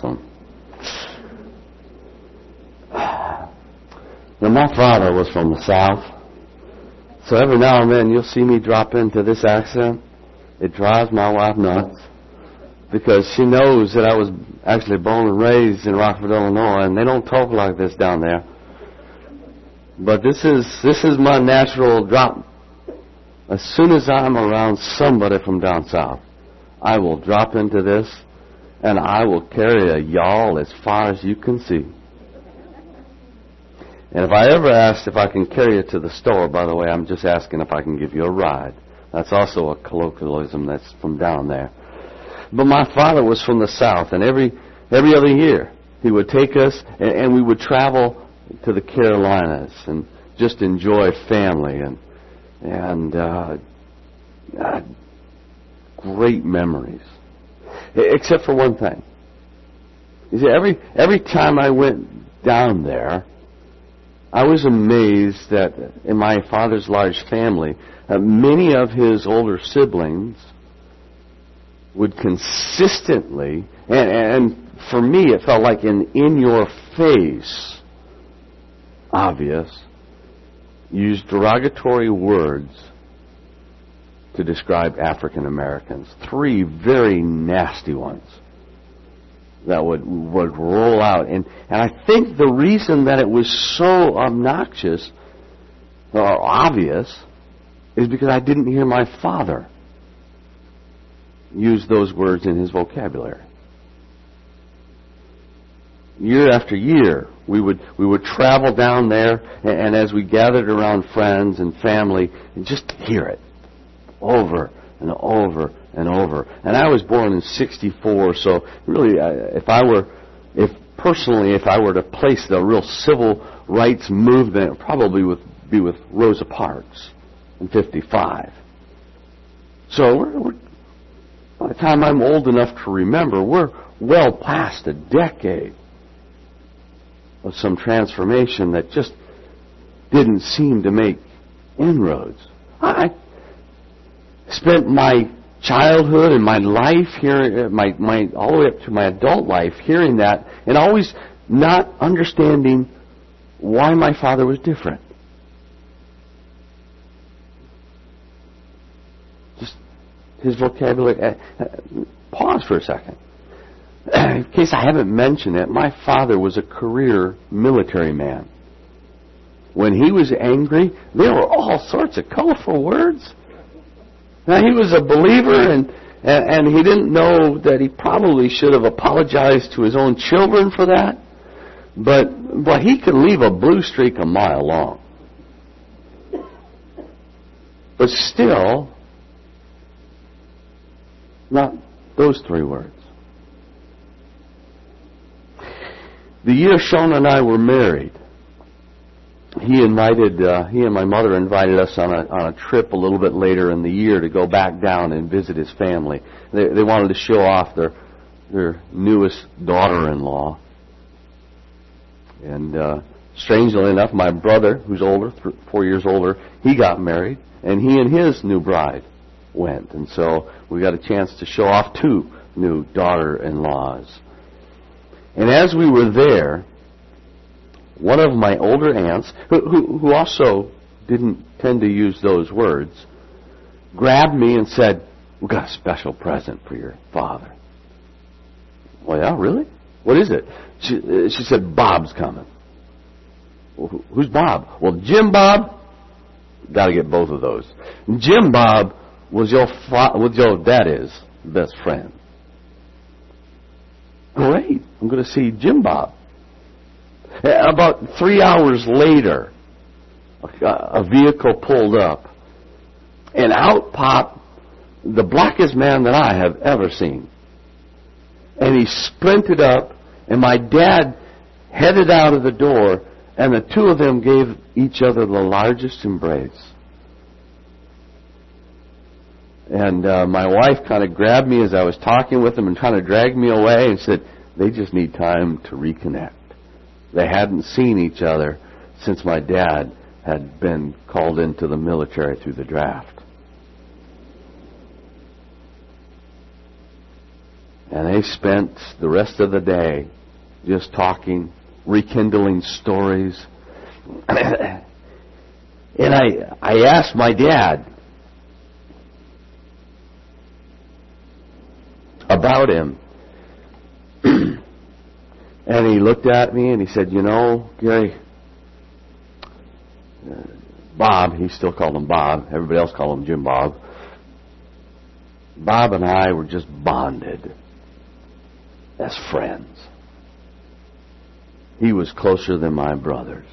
awesome. Now, my father was from the South, so every now and then you'll see me drop into this accent. It drives my wife nuts because she knows that I was actually born and raised in Rockford, Illinois, and they don't talk like this down there. But this is my natural drop. As soon as I'm around somebody from down south, I will drop into this, and I will carry a y'all as far as you can see. And if I ever asked if I can carry it to the store, by the way, I'm just asking if I can give you a ride. That's also a colloquialism that's from down there. But my father was from the South, and every other year he would take us, and we would travel to the Carolinas and just enjoy family and great memories. Except for one thing. You see, every time I went down there, I was amazed that in my father's large family, many of his older siblings would consistently, and for me it felt like in your face, obvious, use derogatory words to describe African Americans. 3 very nasty ones that would roll out. And I think the reason that it was so obnoxious or obvious is because I didn't hear my father use those words in his vocabulary. Year after year, we would travel down there, and as we gathered around friends and family, and just hear it over and over and over. And I was born in '64, so really, if I were to place the real civil rights movement, it would probably be with Rosa Parks in '55. So by the time I'm old enough to remember, we're well past a decade of some transformation that just didn't seem to make inroads. I spent my childhood and my life hearing, my all the way up to my adult life, hearing that and always not understanding why my father was different. Just his vocabulary. Pause for a second. In case I haven't mentioned it, my father was a career military man. When he was angry, there were all sorts of colorful words. Now, he was a believer, and he didn't know that he probably should have apologized to his own children for that. But he could leave a blue streak a mile long. But still, not those 3 words. The year Shona and I were married, he and my mother invited us on a trip a little bit later in the year to go back down and visit his family. They wanted to show off their newest daughter-in-law. And strangely enough, my brother, who's older, 4 years older, he got married, and he and his new bride went. And so we got a chance to show off 2 new daughter-in-laws. And as we were there, one of my older aunts, who also didn't tend to use those words, grabbed me and said, "We've got a special present for your father." "Well, yeah, really? What is it?" She said, "Bob's coming." "Well, who's Bob?" "Well, Jim Bob." Got to get both of those. Jim Bob was your daddy's best friend. Great. I'm going to see Jim Bob. About 3 hours later, a vehicle pulled up, and out popped the blackest man that I have ever seen. And he sprinted up, and my dad headed out of the door, and the 2 of them gave each other the largest embrace. And my wife kind of grabbed me as I was talking with them and trying to drag me away and said, "They just need time to reconnect." They hadn't seen each other since my dad had been called into the military through the draft. And they spent the rest of the day just talking, rekindling stories. And I asked my dad about him. And he looked at me and he said, "You know, Gary, Bob," he still called him Bob, everybody else called him Jim Bob. "Bob and I were just bonded as friends. He was closer than my brothers."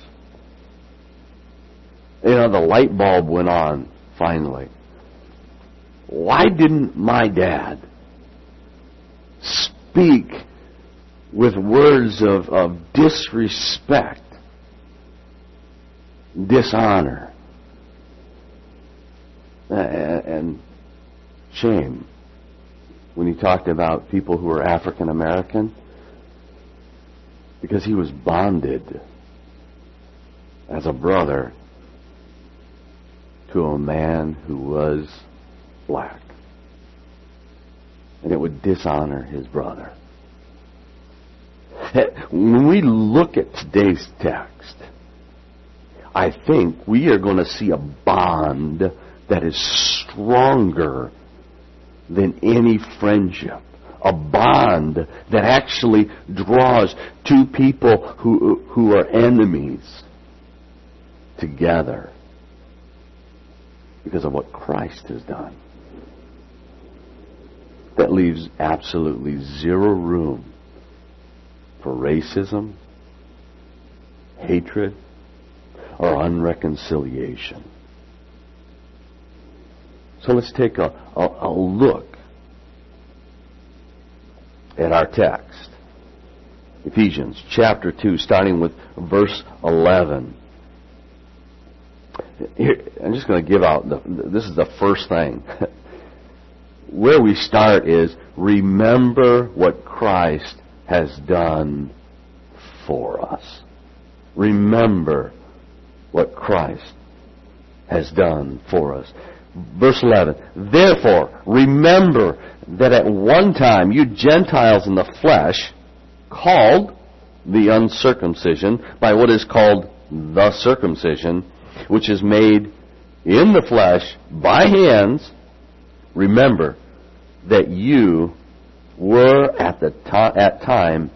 You know, the light bulb went on finally. Why didn't my dad speak with words of disrespect, dishonor, and shame when he talked about people who were African American? Because he was bonded as a brother to a man who was black. And it would dishonor his brother. When we look at today's text, I think we are going to see a bond that is stronger than any friendship. A bond that actually draws two people who are enemies together because of what Christ has done. That leaves absolutely zero room for racism, hatred, or unreconciliation. So let's take a look at our text. Ephesians chapter 2, starting with verse 11. Here, I'm just going to give out, this is the first thing. Where we start is, remember what Christ has done for us. Remember what Christ has done for us. Verse 11, therefore, remember that at one time you Gentiles in the flesh, called the uncircumcision by what is called the circumcision, which is made in the flesh by hands, remember that you were at that time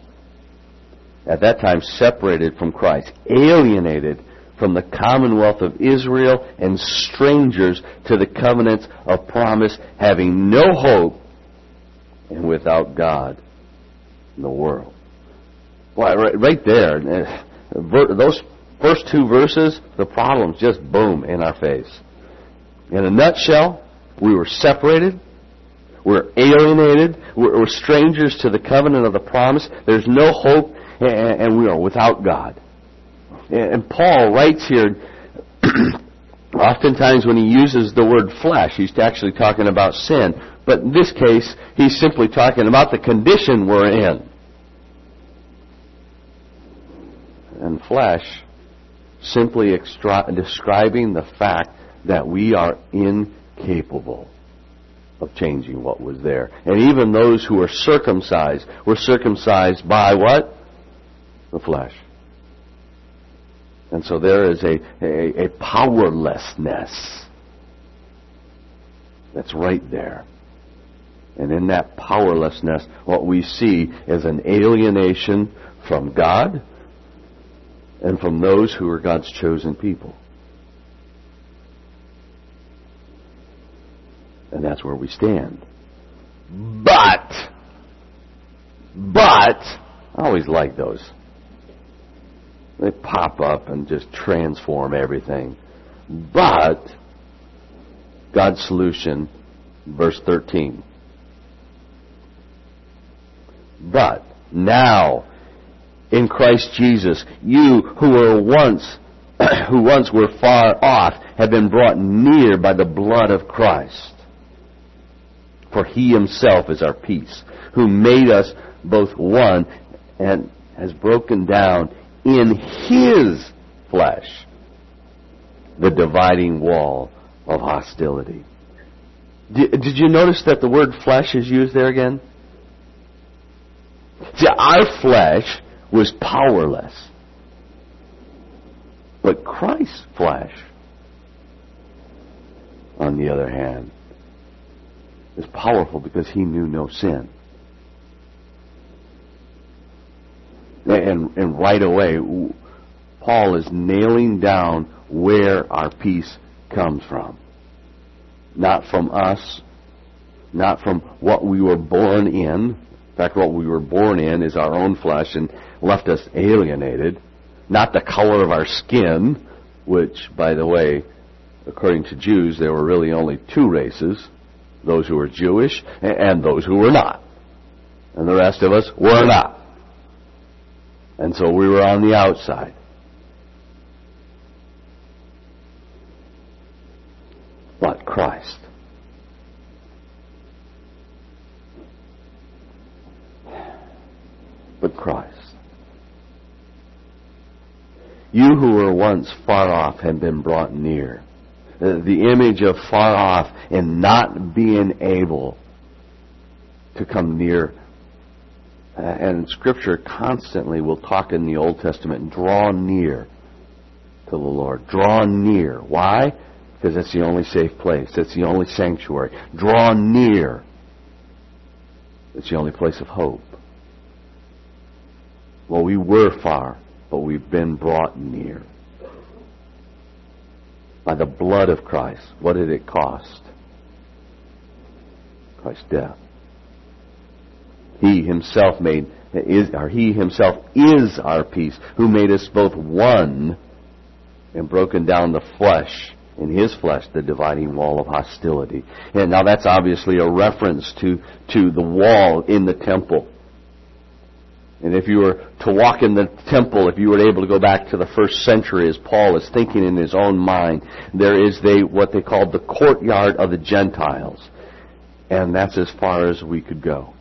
separated from Christ, alienated from the commonwealth of Israel, and strangers to the covenants of promise, having no hope and without God in the world. Boy, right there, those first two verses, the problems just boom in our face. In a nutshell, we were separated, we're alienated, we're strangers to the covenant of the promise, there's no hope, and we are without God. And Paul writes here, oftentimes when he uses the word flesh, he's actually talking about sin. But in this case, he's simply talking about the condition we're in. And flesh, simply describing the fact that we are incapable of changing what was there. And even those who are circumcised were circumcised by what? The flesh. And so there is a powerlessness that's right there. And in that powerlessness, what we see is an alienation from God and from those who are God's chosen people. And that's where we stand. But, I always like those. They pop up and just transform everything. But, God's solution, verse 13. But, now, in Christ Jesus, you who once were far off have been brought near by the blood of Christ. For He Himself is our peace, who made us both one and has broken down in His flesh the dividing wall of hostility. Did you notice that the word flesh is used there again? See, our flesh was powerless. But Christ's flesh, on the other hand, is powerful because he knew no sin. And right away, Paul is nailing down where our peace comes from. Not from us, not from what we were born in. In fact, what we were born in is our own flesh and left us alienated. Not the color of our skin, which, by the way, according to Jews, there were really only two races, those who were Jewish and those who were not. And the rest of us were not. And so we were on the outside. But Christ. But Christ. You who were once far off have been brought near. The image of far off and not being able to come near. And Scripture constantly will talk in the Old Testament, draw near to the Lord. Draw near. Why? Because that's the only safe place. That's the only sanctuary. Draw near. It's the only place of hope. Well, we were far, but we've been brought near. By the blood of Christ. What did it cost? Christ's death. He himself is our peace, who made us both one and broken down the flesh, in his flesh, the dividing wall of hostility. And now that's obviously a reference to the wall in the temple. And if you were to walk in the temple, if you were able to go back to the first century as Paul is thinking in his own mind, there is what they called the courtyard of the Gentiles. And that's as far as we could go.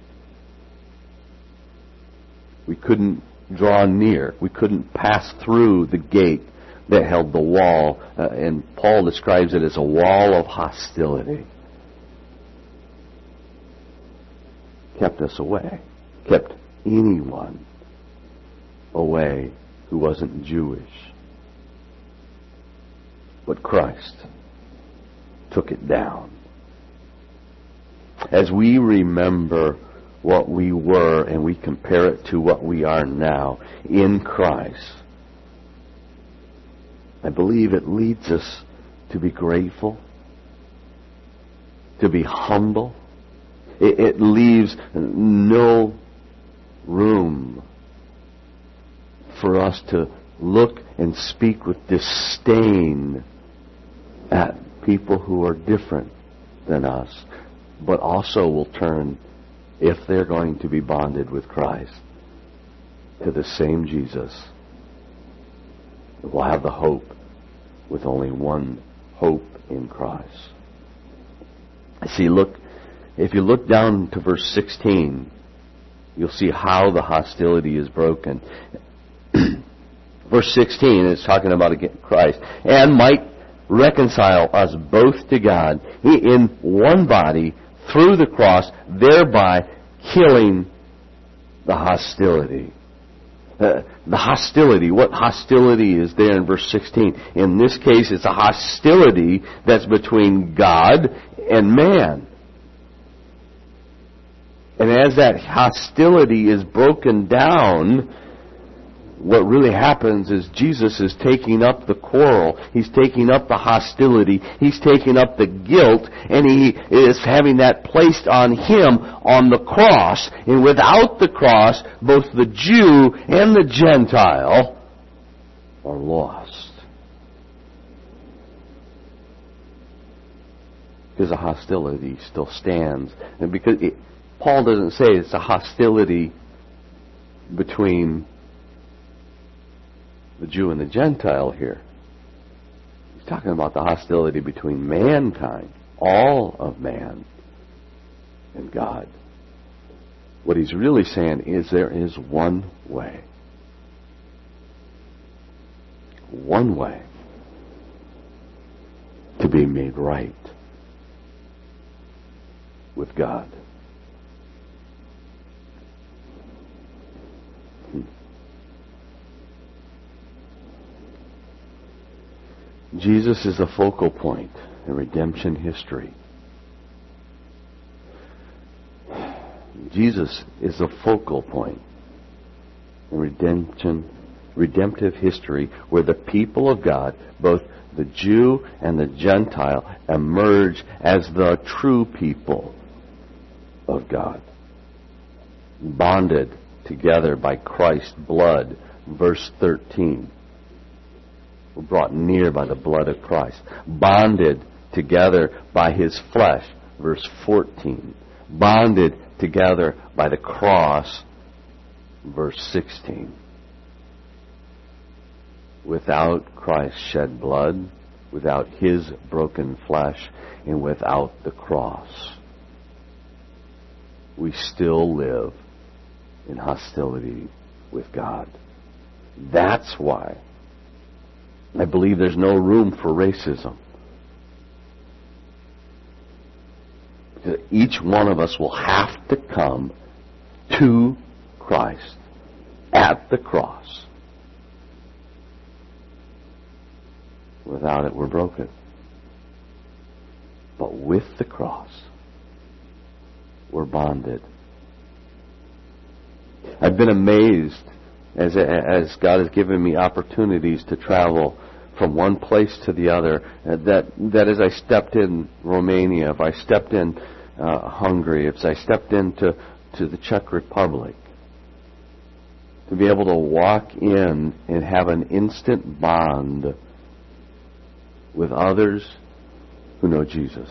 We couldn't draw near. We couldn't pass through the gate that held the wall. And Paul describes it as a wall of hostility. Kept us away. Kept anyone away who wasn't Jewish. But Christ took it down. As we remember what we were and we compare it to what we are now in Christ, I believe it leads us to be grateful, to be humble. It leaves no room for us to look and speak with disdain at people who are different than us, but also will turn, if they're going to be bonded with Christ, to the same Jesus. We'll have the hope with only one hope in Christ. See, if you look down to verse 16, you'll see how the hostility is broken. Verse 16 is talking about Christ. And might reconcile us both to God in one body through the cross, thereby killing the hostility. The hostility. What hostility is there in verse 16? In this case, it's a hostility that's between God and man. And as that hostility is broken down, what really happens is Jesus is taking up the quarrel. He's taking up the hostility. He's taking up the guilt. And he is having that placed on him on the cross. And without the cross, both the Jew and the Gentile are lost. Because the hostility still stands. And because Paul doesn't say it's a hostility between the Jew and the Gentile here. He's talking about the hostility between mankind, all of man, and God. What he's really saying is there is one way. One way to be made right with God. Jesus is the focal point in redemption history. Jesus is the focal point in redemptive history, where the people of God, both the Jew and the Gentile, emerge as the true people of God, bonded together by Christ's blood. Verse 13. We're brought near by the blood of Christ. Bonded together by His flesh. Verse 14. Bonded together by the cross. Verse 16. Without Christ's shed blood, without His broken flesh, and without the cross, we still live in hostility with God. That's why I believe there's no room for racism. Because each one of us will have to come to Christ at the cross. Without it, we're broken. But with the cross, we're bonded. I've been amazed as God has given me opportunities to travel from one place to the other, that as I stepped in Romania, if I stepped in Hungary, if I stepped into the Czech Republic, to be able to walk in and have an instant bond with others who know Jesus.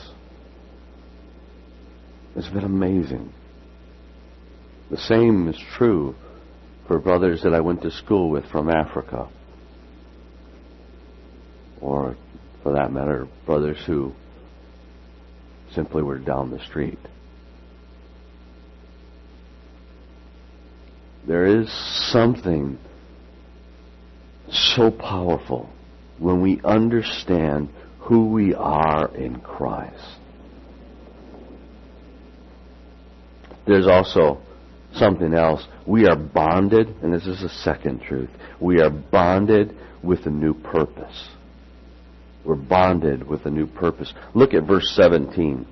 It's been amazing. The same is true for brothers that I went to school with from Africa. Or, for that matter, brothers who simply were down the street. There is something so powerful when we understand who we are in Christ. There's also something else. We are bonded, and this is the second truth. We are bonded with a new purpose. We're bonded with a new purpose. Look at verse 17.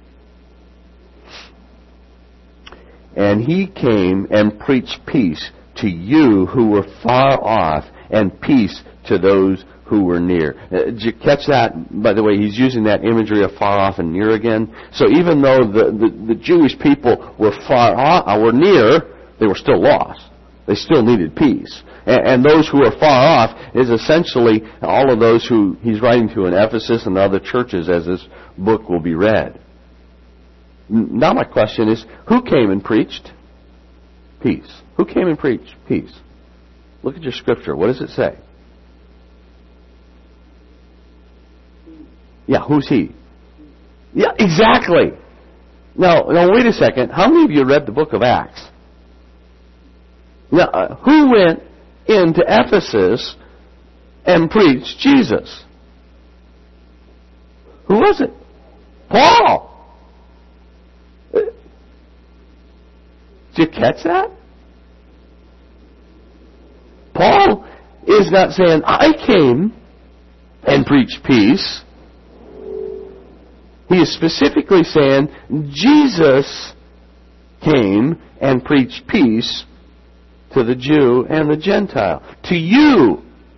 And He came and preached peace to you who were far off, and peace to those who were near. Did you catch that? By the way, he's using that imagery of far off and near again. So even though the Jewish people were far off, were near, they were still lost. They still needed peace. And those who are far off is essentially all of those who he's writing to in Ephesus and other churches as this book will be read. Now my question is, who came and preached peace? Who came and preached peace? Look at your scripture. What does it say? Yeah, who's He? Yeah, exactly. Now, wait a second. How many of you read the book of Acts? Now, who went into Ephesus and preached Jesus? Who was it? Paul. Did you catch that? Paul is not saying, I came and preached peace. He is specifically saying, Jesus came and preached peace to the Jew and the Gentile. To you.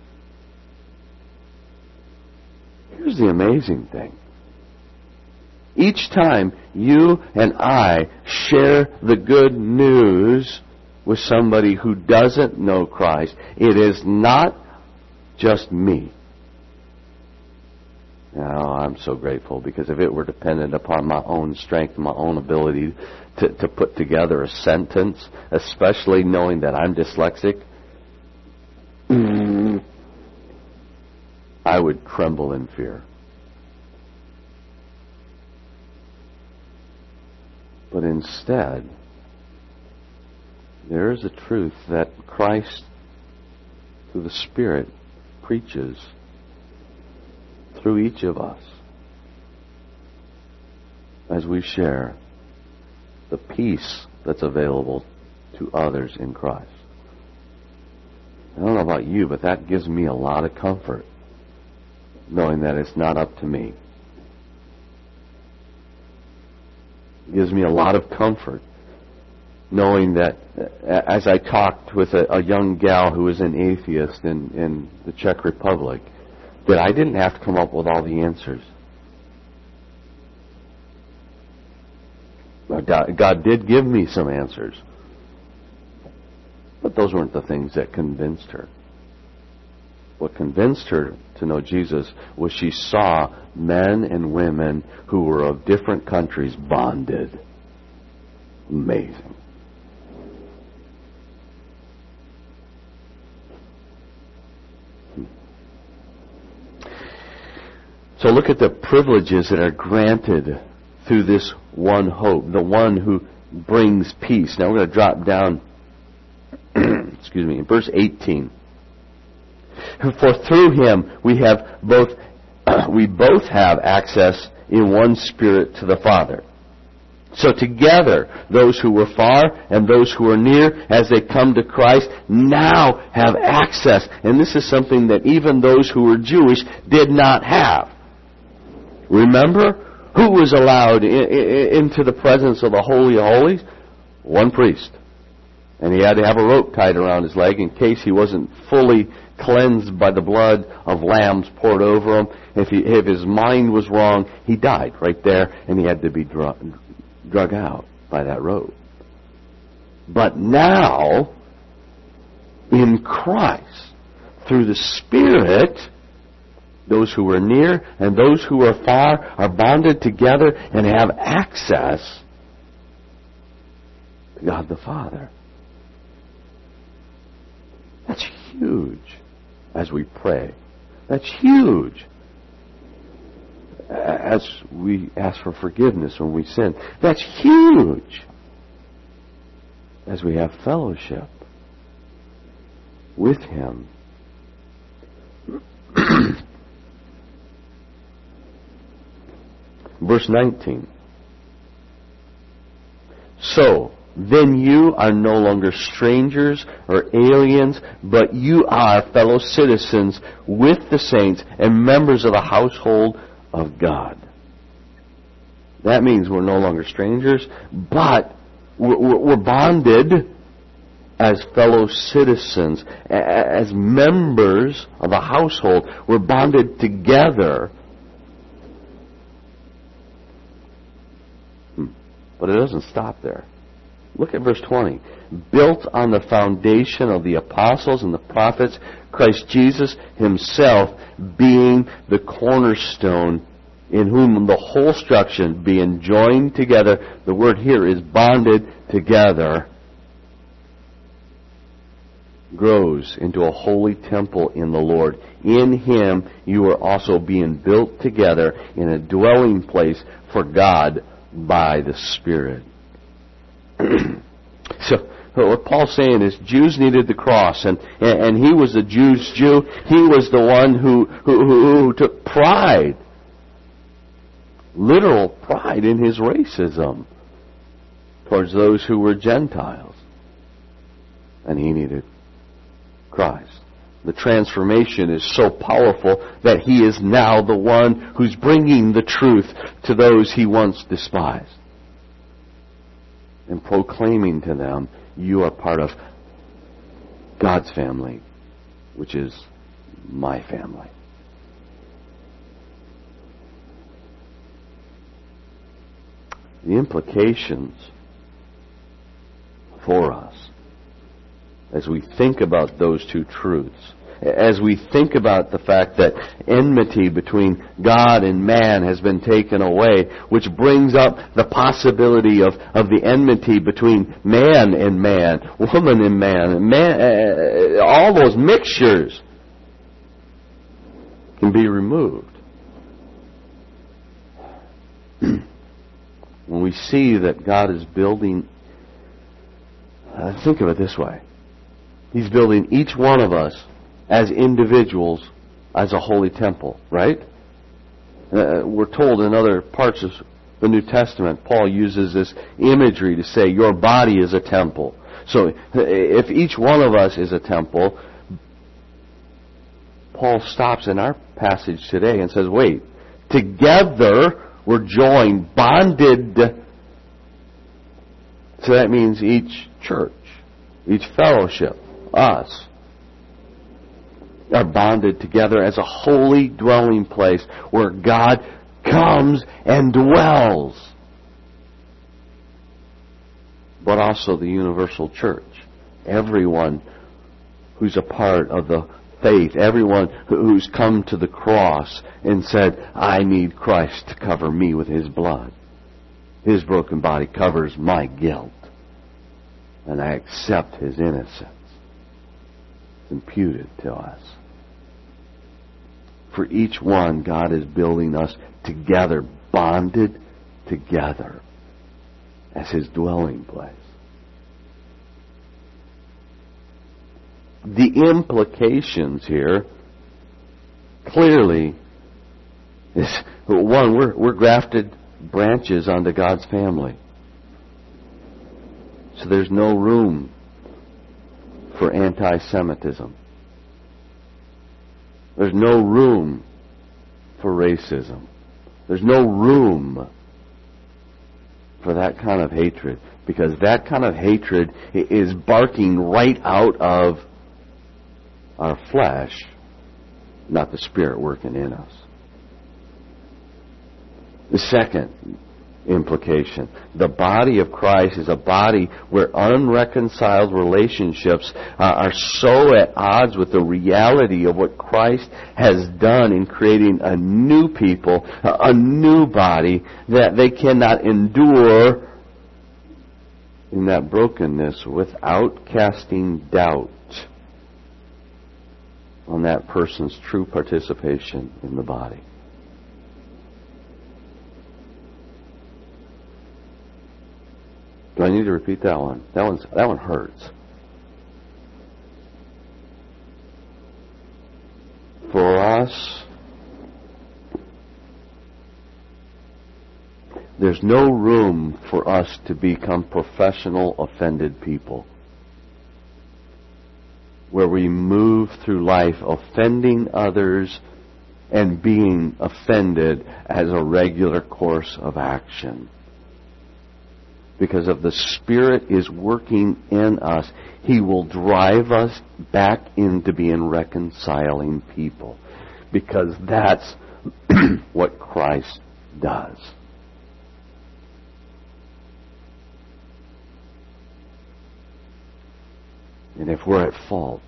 Here's the amazing thing. Each time you and I share the good news with somebody who doesn't know Christ, it is not just me. Now, I'm so grateful, because if it were dependent upon my own strength and my own ability to put together a sentence, especially knowing that I'm dyslexic, I would tremble in fear. But instead, there is a truth that Christ, through the Spirit, preaches through each of us as we share the peace that's available to others in Christ. I don't know about you, but that gives me a lot of comfort, knowing that it's not up to me. It gives me a lot of comfort, knowing that as I talked with a young gal who was an atheist in the Czech Republic, that I didn't have to come up with all the answers. God did give me some answers. But those weren't the things that convinced her. What convinced her to know Jesus was she saw men and women who were of different countries bonded. Amazing. So look at the privileges that are granted through this one hope, the one who brings peace. Now we're going to drop down, in verse 18. For through him we both have access in one Spirit to the Father. So together, those who were far and those who are near, as they come to Christ, now have access. And this is something that even those who were Jewish did not have. Remember? Who was allowed into the presence of the Holy of Holies? One priest. And he had to have a rope tied around his leg in case he wasn't fully cleansed by the blood of lambs poured over him. If his mind was wrong, he died right there, and he had to be drug out by that rope. But now, in Christ, through the Spirit, those who are near and those who are far are bonded together and have access to God the Father. That's huge as we pray. That's huge as we ask for forgiveness when we sin. That's huge as we have fellowship with Him. Verse 19. So, then you are no longer strangers or aliens, but you are fellow citizens with the saints and members of the household of God. That means we're no longer strangers, but we're bonded as fellow citizens, as members of a household. We're bonded together. But it doesn't stop there. Look at verse 20. Built on the foundation of the apostles and the prophets, Christ Jesus Himself being the cornerstone, in whom the whole structure being joined together, the word here is bonded together, grows into a holy temple in the Lord. In Him you are also being built together in a dwelling place for God by the Spirit. So what Paul's saying is Jews needed the cross, and he was a Jew's Jew. He was the one who took pride, literal pride, in his racism towards those who were Gentiles. And he needed Christ. The transformation is so powerful that he is now the one who's bringing the truth to those he once despised, and proclaiming to them, you are part of God's family, which is my family. The implications for us as we think about those two truths, as we think about the fact that enmity between God and man has been taken away, which brings up the possibility of the enmity between man and man, woman and man, all those mixtures can be removed. When we see that God is building, think of it this way. He's building each one of us as individuals as a holy temple, right? We're told in other parts of the New Testament, Paul uses this imagery to say your body is a temple. So if each one of us is a temple, Paul stops in our passage today and says, wait, together we're joined, bonded. So that means each church, each fellowship, us, are bonded together as a holy dwelling place where God comes and dwells. But also the universal church. Everyone who's a part of the faith, everyone who's come to the cross and said, I need Christ to cover me with His blood. His broken body covers my guilt. And I accept His innocence. It's imputed to us. For each one, God is building us together, bonded together as His dwelling place. The implications here clearly is, one, we're grafted branches onto God's family. So there's no room for anti-Semitism. There's no room for racism. There's no room for that kind of hatred, because that kind of hatred is barking right out of our flesh, not the Spirit working in us. The second implication, the body of Christ is a body where unreconciled relationships are so at odds with the reality of what Christ has done in creating a new people, a new body, that they cannot endure in that brokenness without casting doubt on that person's true participation in the body. Do I need to repeat that one? That one hurts. For us, there's no room for us to become professional offended people, where we move through life offending others and being offended as a regular course of action. Because if the Spirit is working in us, He will drive us back into being reconciling people. Because that's what Christ does. And if we're at fault,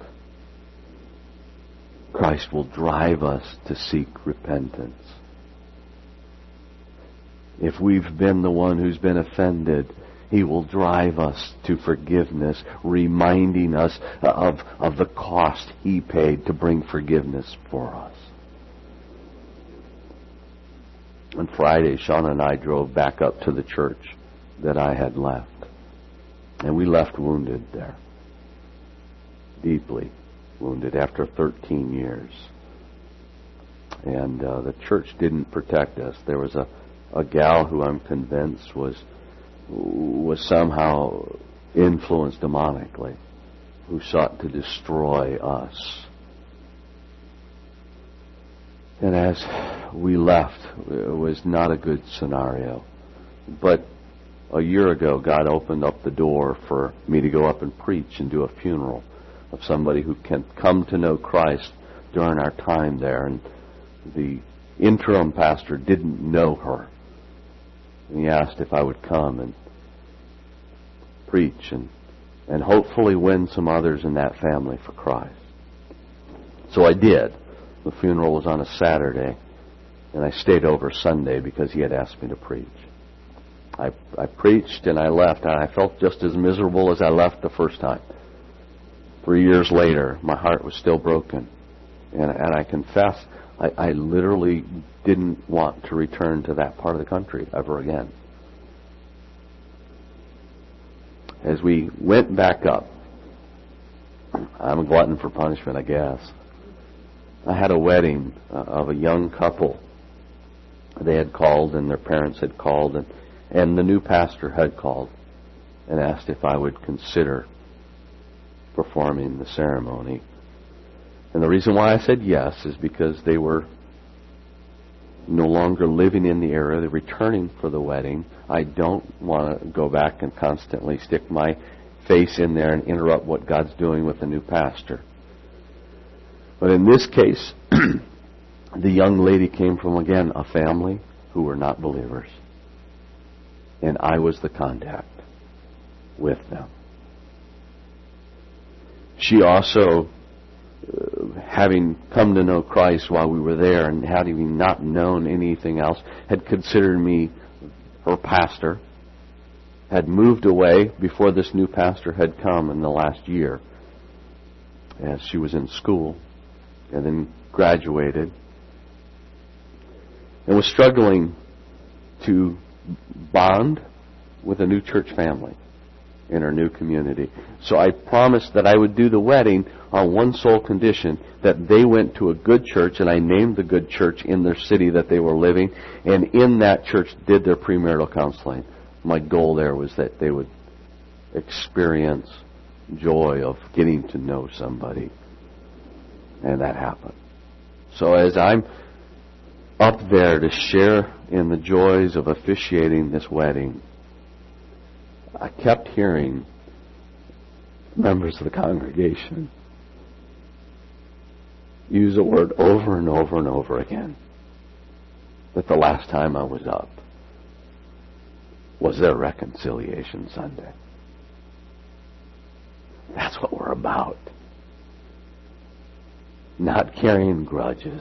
Christ will drive us to seek repentance. If we've been the one who's been offended, He will drive us to forgiveness, reminding us of the cost He paid to bring forgiveness for us. On Friday, Sean and I drove back up to the church that I had left. And we left wounded there. Deeply wounded after 13 years. And the church didn't protect us. There was a gal who I'm convinced was somehow influenced demonically, who sought to destroy us. And as we left, it was not a good scenario. But a year ago, God opened up the door for me to go up and preach and do a funeral of somebody who can come to know Christ during our time there. And the interim pastor didn't know her. And he asked if I would come and preach and hopefully win some others in that family for Christ. So I did. The funeral was on a Saturday, and I stayed over Sunday because he had asked me to preach. I preached and I left, and I felt just as miserable as I left the first time. 3 years later, my heart was still broken. And I confess, I literally didn't want to return to that part of the country ever again. As we went back up, I'm a glutton for punishment, I guess. I had a wedding of a young couple. They had called, and their parents had called, and the new pastor had called and asked if I would consider performing the ceremony. And the reason why I said yes is because they were no longer living in the area. They're returning for the wedding. I don't want to go back and constantly stick my face in there and interrupt what God's doing with the new pastor. But in this case, the young lady came from, again, a family who were not believers. And I was the contact with them. She also, having come to know Christ while we were there and having not known anything else, had considered me her pastor, had moved away before this new pastor had come in the last year, as she was in school, and then graduated, and was struggling to bond with a new church family in her new community. So I promised that I would do the wedding on one sole condition, that they went to a good church, and I named the good church in their city that they were living, and in that church did their premarital counseling. My goal there was that they would experience joy of getting to know somebody. And that happened. So as I'm up there to share in the joys of officiating this wedding, I kept hearing members of the congregation use the word over and over and over again, that the last time I was up was their reconciliation Sunday. That's what we're about. Not carrying grudges.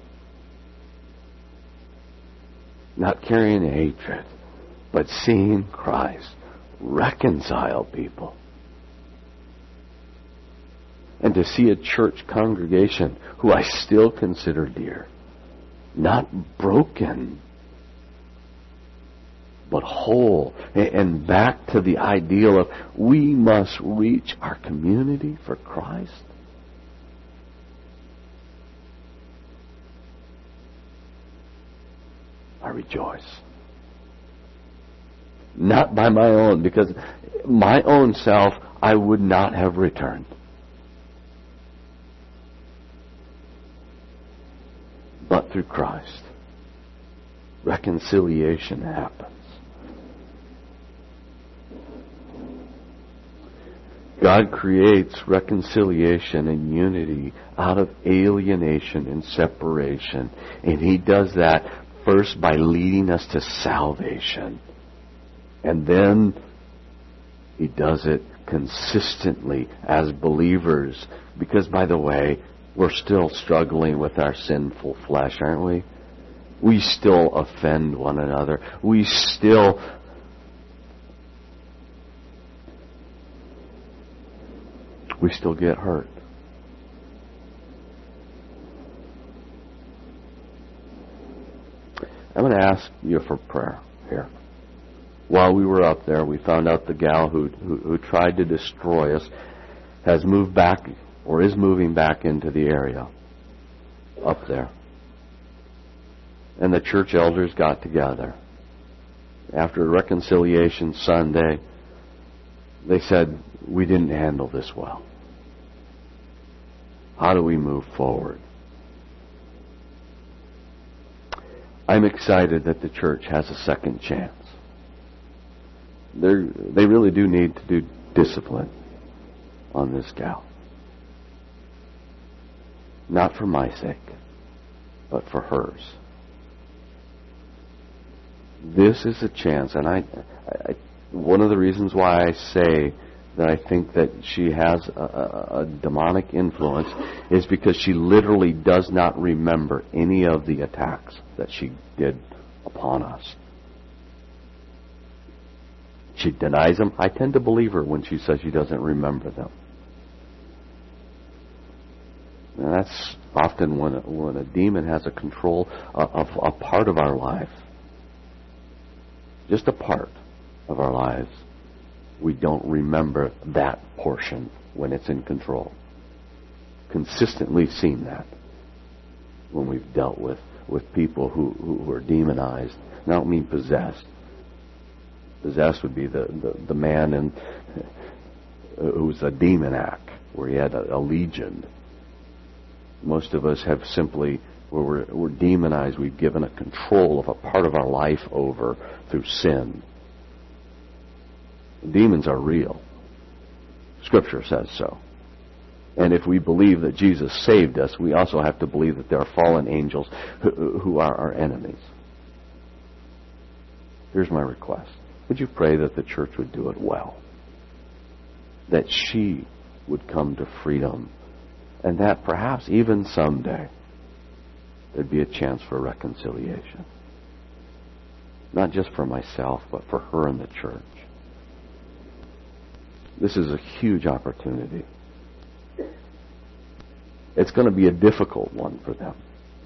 Not carrying hatred. But seeing Christ reconcile people. And to see a church congregation who I still consider dear, not broken, but whole, and back to the ideal of we must reach our community for Christ. I rejoice. Not by my own, because my own self I would not have returned. But through Christ, reconciliation happens. God creates reconciliation and unity out of alienation and separation. And He does that first by leading us to salvation. And then He does it consistently as believers. Because, by the way, we're still struggling with our sinful flesh, aren't we? We still offend one another. We still get hurt. I'm going to ask you for prayer here. While we were up there, we found out the gal who tried to destroy us has moved back, or is moving back into the area up there. And the church elders got together. After Reconciliation Sunday, they said, we didn't handle this well. How do we move forward? I'm excited that the church has a second chance. They really do need to do discipline on this gal. Not for my sake, but for hers. This is a chance, and I one of the reasons why I say that I think that she has a demonic influence is because she literally does not remember any of the attacks that she did upon us. She denies them. I tend to believe her when she says she doesn't remember them. And that's often when a demon has a control of a part of our life. Just a part of our lives. We don't remember that portion when it's in control. Consistently seen that when we've dealt with people who are demonized. And I don't mean possessed. Possessed would be the man who was a demoniac, where he had a legion. Most of us have simply, we're demonized. We've given a control of a part of our life over through sin. Demons are real. Scripture says so. And if we believe that Jesus saved us, we also have to believe that there are fallen angels who are our enemies. Here's my request. Would you pray that the church would do it well? That she would come to freedom. And that perhaps even someday there'd be a chance for reconciliation. Not just for myself, but for her and the church. This is a huge opportunity. It's going to be a difficult one for them.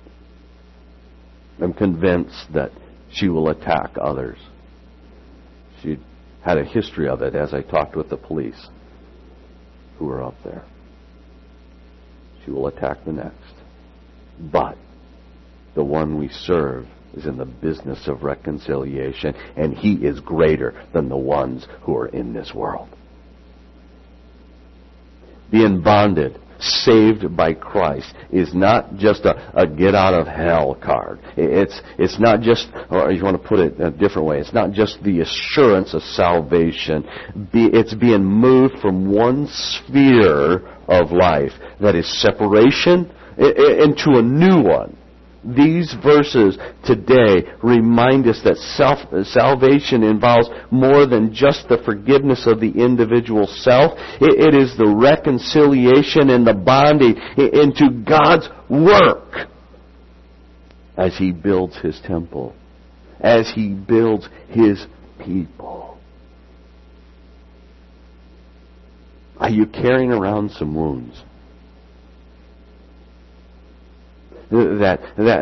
I'm convinced that she will attack others. She had a history of it as I talked with the police who were up there. She will attack the next. But the one we serve is in the business of reconciliation, and He is greater than the ones who are in this world. Being bonded, saved by Christ, is not just a get-out-of-hell card. It's not just, or if you want to put it a different way, it's not just the assurance of salvation. It's being moved from one sphere of life, that is separation, into a new one. These verses today remind us that salvation involves more than just the forgiveness of the individual self. It is the reconciliation and the bonding into God's work as He builds His temple, as He builds His people. Are you carrying around some wounds? That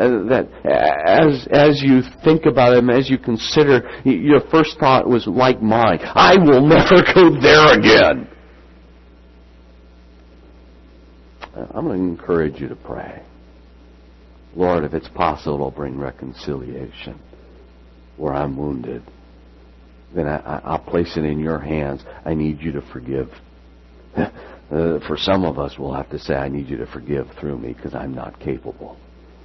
as you think about them, as you consider, your first thought was like mine. I will never go there again. I'm going to encourage you to pray. Lord, if it's possible, bring reconciliation where I'm wounded. Then I'll place it in your hands. I need you to forgive. For some of us, we'll have to say, I need you to forgive through me because I'm not capable.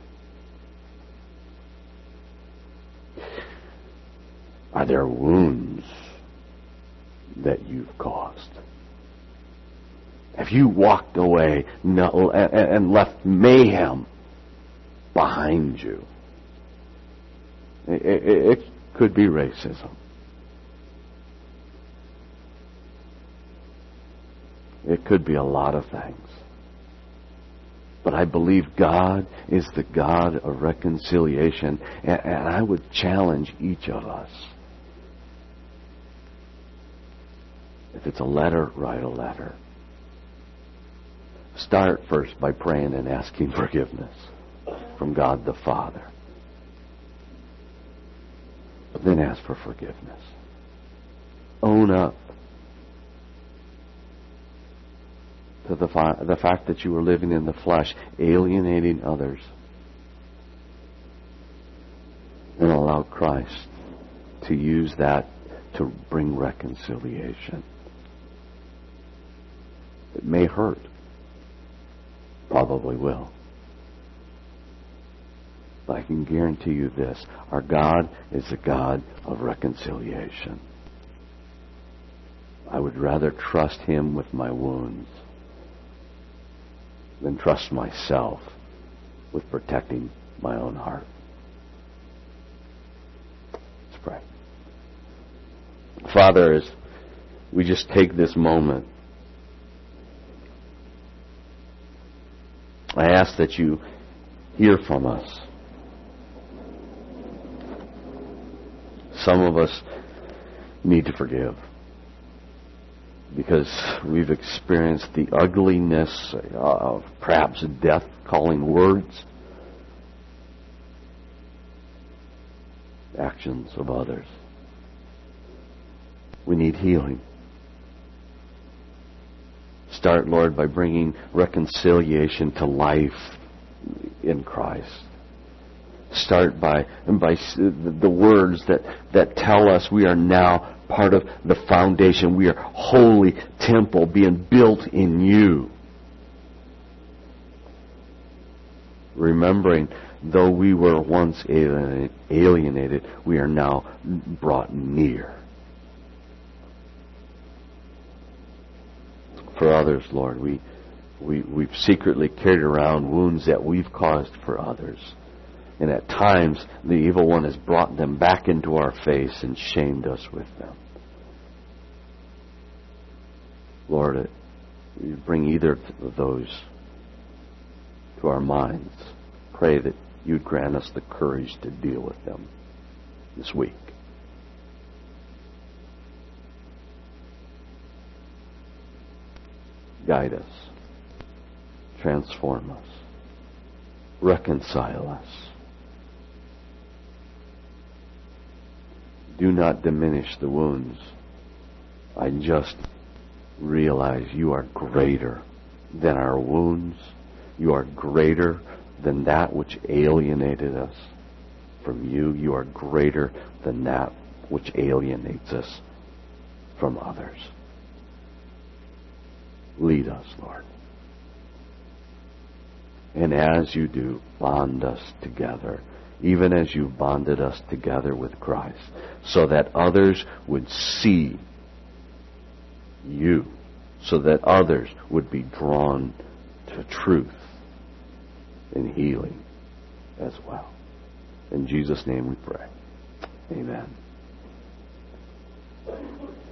Are there wounds that you've caused? Have you walked away and left mayhem behind you? It could be racism. It could be a lot of things. But I believe God is the God of reconciliation. And I would challenge each of us. If it's a letter, write a letter. Start first by praying and asking forgiveness from God the Father. But then ask for forgiveness. Own up to the fact that you were living in the flesh, alienating others. And allow Christ to use that to bring reconciliation. It may hurt. Probably will. But I can guarantee you this. Our God is a God of reconciliation. I would rather trust Him with my wounds than trust myself with protecting my own heart. Let's pray. Father, as we just take this moment, I ask that you hear from us. Some of us need to forgive because we've experienced the ugliness of perhaps death-calling words, actions of others. We need healing. Start, Lord, by bringing reconciliation to life in Christ. Start by the words that tell us we are now part of the foundation. We are holy temple being built in you. remembering though we were once alienated, we are now brought near. For others, Lord, we've secretly carried around wounds that we've caused for others. And at times, the evil one has brought them back into our face and shamed us with them. Lord, you bring either of those to our minds. Pray that you'd grant us the courage to deal with them this week. Guide us. Transform us. Reconcile us. Do not diminish the wounds. I just realize you are greater than our wounds. You are greater than that which alienated us from you. You are greater than that which alienates us from others. Lead us, Lord. And as you do, bond us together, even as you bonded us together with Christ, so that others would see you, so that others would be drawn to truth and healing as well. In Jesus' name we pray. Amen.